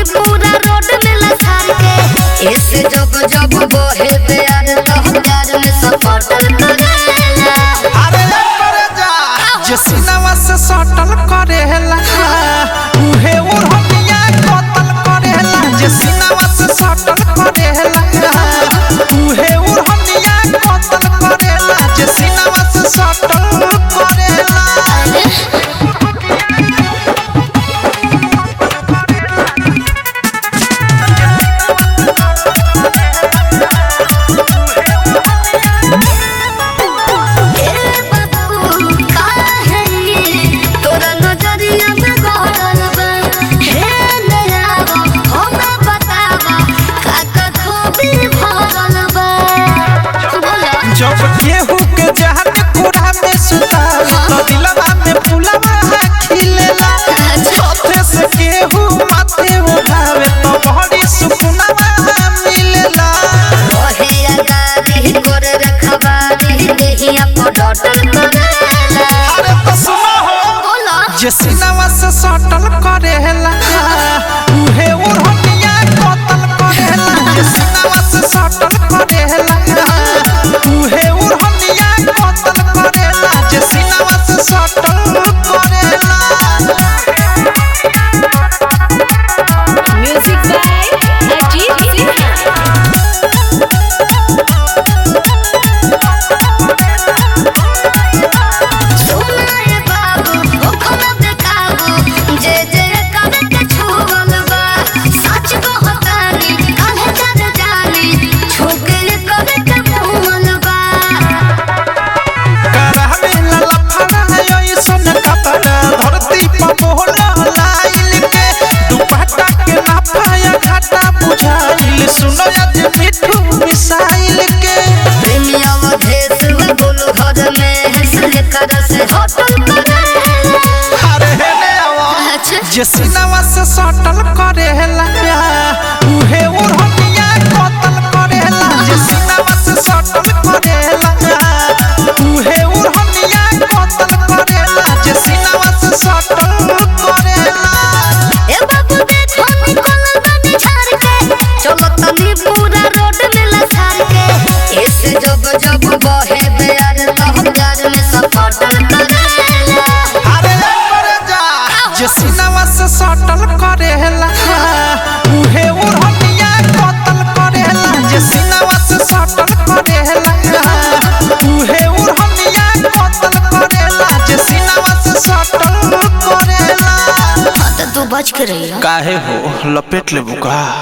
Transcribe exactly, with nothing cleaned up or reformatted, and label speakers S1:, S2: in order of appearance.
S1: पूरा रोड में लसार के ऐसे जब जब बहे प्यार तो प्यार में सपटल करेला।
S2: अरे करे जा जे सिनेमा से सटल करेला उहे उड़निया कतल करेला। जे सिनेमा से सटल करेला उहे उड़निया कतल करेला। जे सिनेमा से सटल करेला जब केहू के जहान कोरा में सुतावे तो दिलवा में फुलवा खिलेला। छते से केहू माथे उठावे तो बड़ी सुकुनवा मिलेला।
S1: ओहिया गाड़ी कर रखवारी देहिया पर डटल करेला।
S2: अरे तो सुनो हो
S1: बोला
S2: जे सिनेमा से सटल करेला उहे उड़निया कतल करेला। जे सिनेमा से सटल करेला उहे उड़निया कतल करेला। जे सिनेमा से सटल करेला
S3: म्यूजिक बाय अजीत सिन्हा।
S1: सुनाए बाबू ओखला देखाबू जे जे कर के छुवल बा सच कहतानी काहे जद जानी छुके कर के मुहल बा।
S2: करावे ला लफड़ा ऐसन कपड़ा धरती पर बोला लाइल के दुपट्टा के नाफाया घाटा बुझाइल। सुनो आज मिठू मिसाइल के
S1: प्रेमिया देश में बोलो घर में हंसले कर से होटल करेला।
S2: अरे हेने आवा
S1: अच्छा
S2: जे सिनेमा से सटल करेला उहे उड़निया कतल करेला। जे सिनेमा से सटल करेला उहे उड़निया कतल करेला। जे सिनेमा से सटल करेला
S1: ए बाबू देखो निकल बनी झाड़ के चलो तनी पूरा रोड में लसार के ऐसे जब जब बहे प्यार तो प्यार में सपटल करेला।
S2: अरे करे जा जे सिनेमा से सटल करेला उहे उड़निया कतल करेला। जे सिनेमा से सटल करेला उहे उड़निया कतल करेला। जे सिनेमा से सटल करेला
S1: हाँ तो तू बच के रही
S2: काहे हो लपेट ले बुका।